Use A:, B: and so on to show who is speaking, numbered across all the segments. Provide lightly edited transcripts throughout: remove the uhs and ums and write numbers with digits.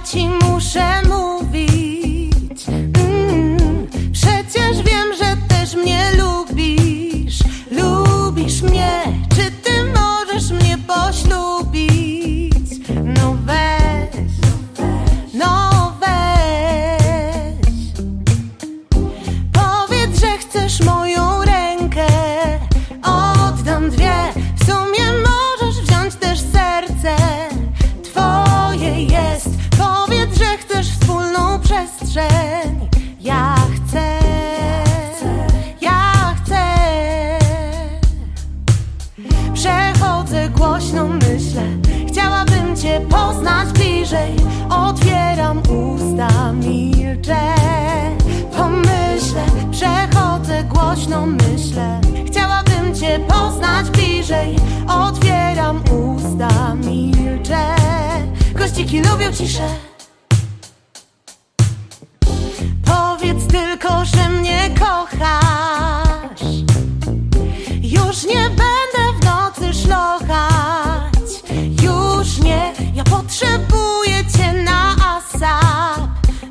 A: ci muszę mówić? Przecież wiem, że też mnie lubisz. Lubisz mnie, czy ty możesz mnie poślubić? No weź, no weź. Powiedz, że chcesz moją rękę. Oddam dwie, w sumie możesz wziąć też serce. Twoje jest. Powiedz, że chcesz wspólną przestrzeń. Ja chcę, ja chcę. Przechodzę głośno, myślę. Chciałabym cię poznać bliżej. Otwieram usta, milczę. Pomyślę, przechodzę głośno, myślę. Chciałabym cię poznać bliżej. Otwieram usta, milczę. Gościki lubią ciszę. Powiedz tylko, że mnie kochasz. Już nie będę w nocy szlochać. Już nie, ja potrzebuję cię na ASAP.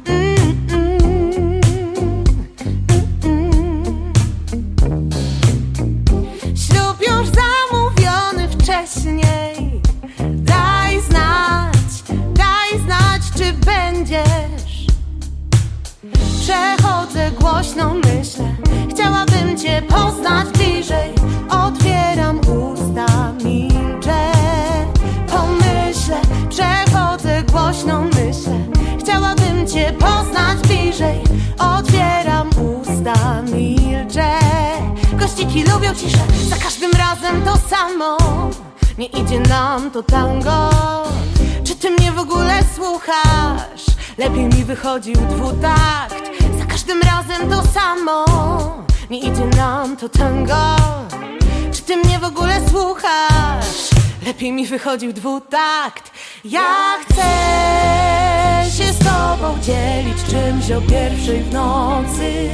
A: Ślub już zamówiony wcześniej. Daj znać, czy będziesz. Przechodzę głośno, myślę. Chciałabym cię poznać bliżej. Otwieram usta, milczę. Pomyślę, przechodzę głośno, myślę. Chciałabym cię poznać bliżej. Otwieram usta, milczę. Gościki lubią ciszę. Za każdym razem to samo. Nie idzie nam to tango. Czy ty mnie w ogóle słuchasz? Lepiej mi wychodził dwutakt. Za każdym razem to samo. Nie idzie nam to tango. Czy ty mnie w ogóle słuchasz? Lepiej mi wychodził dwutakt. Ja chcę się z tobą dzielić czymś o pierwszej w nocy.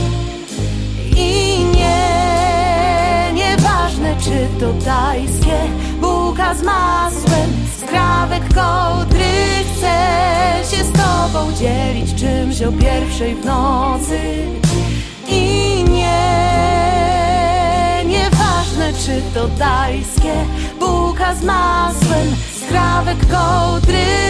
A: I nieważne czy to tajskie, bułka z masłem, skrawek kołdry. Chcę się z tobą dzielić czymś o pierwszej w nocy. I nieważne czy to tajskie, bułka z masłem, skrawek kołdry.